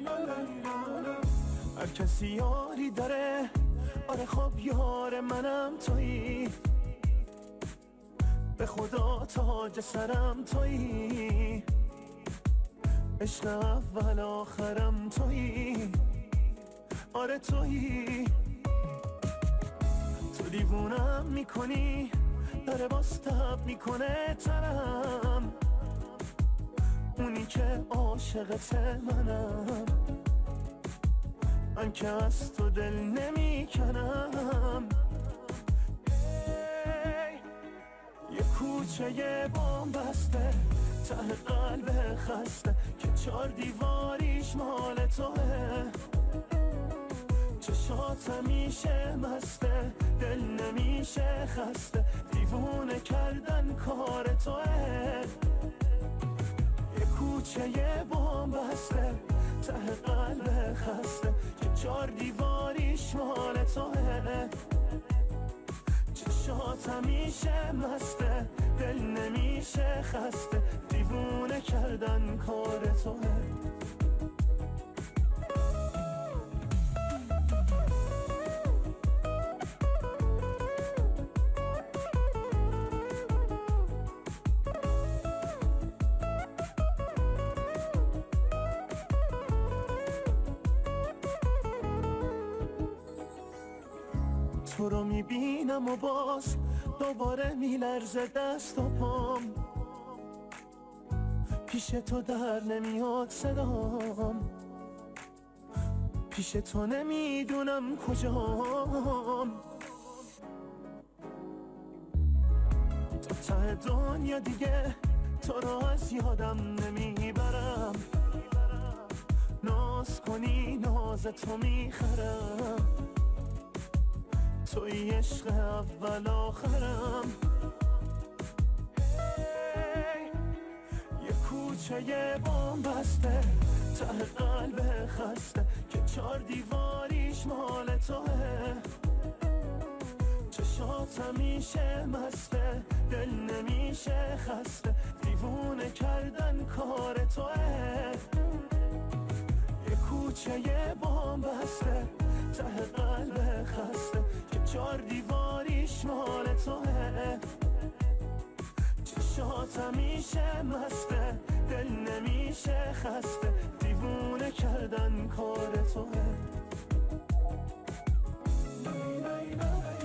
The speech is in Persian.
هر کسی یاری داره، آره خب یار منم تویی، به خدا تاج سرم تویی، عشق اول آخرم تویی، آره تویی. تو دیوونم میکنی، داره باز تب میکنه تنم، اونی که عاشقت منم، من که از تو دل نمیکنم. یه کوچه بام بسته ته قلب خسته که 4 دیواریش مال توه، چشات همیشه مسته، دل نمیشه خسته، دیوونه کردن کار توه. یه کوچه بام بسته ته قلب خسته که 4 دیواریش مال توه، چشات همیشه مسته، دل نمیشه خسته، دیوونه کردن کار توه. تو رو میبینم و باز دوباره میلرزه دست و پام، پیش تو در نمیاد صدام، پیش تو نمیدونم کجام. تا ته دنیا دیگه تو رو از یادم نمیبرم، ناز کنی ناز تو میخرم، توی عشق اول آخرم. یه کوچه بام بسته ته قلب خسته که 4 دیواریش مال توه، چشات همیشه مسته، دل نمیشه خسته، دیوونه کردن کار توه. یه کوچه بام بسته ته قلب خسته که 4 دیواریش مال توه، چشات همیشه مسته، دل نمیشه خسته، دیوونه کردن کار توه.